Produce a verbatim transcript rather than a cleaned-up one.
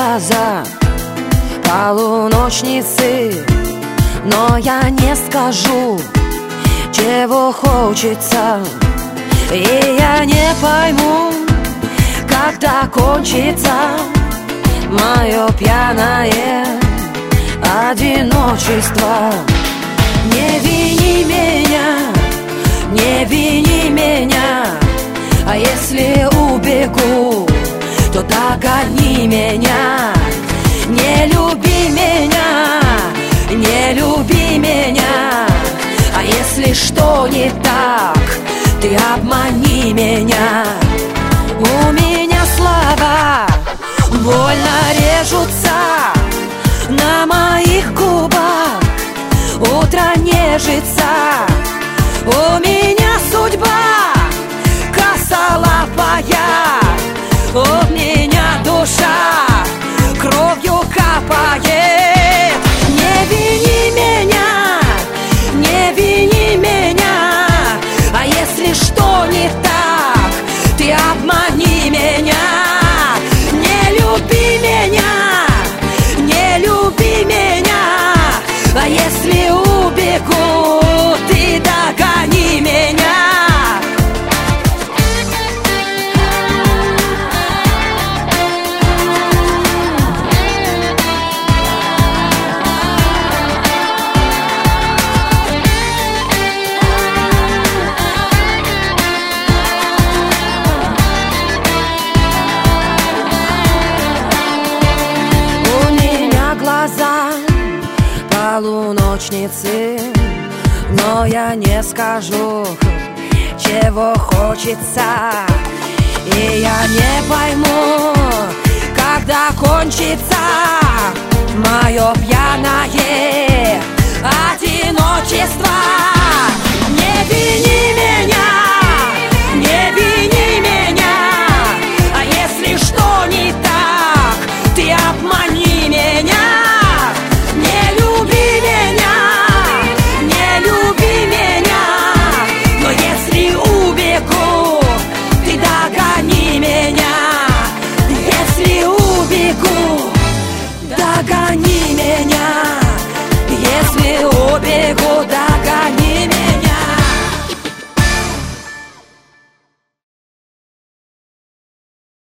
глаза полуночницы, но я не скажу, чего хочется, и я не пойму, когда кончится мое пьяное одиночество. Не вини меня, не вини меня, а если убегу, то догони меня. Не люби меня, не люби меня, а если что не так, ты обмани меня. У меня слова больно режутся на моих губах, утро нежится. У меня судьба косолапая, от меня душа кровью капает. Не вини меня, не вини меня, а если что не так, ты обмани меня. Не люби меня, не люби меня, а если убегу, ты догони меня. Полуночницы, но я не скажу, чего хочется, и я не пойму, когда кончится мое пьяное одиночество. Не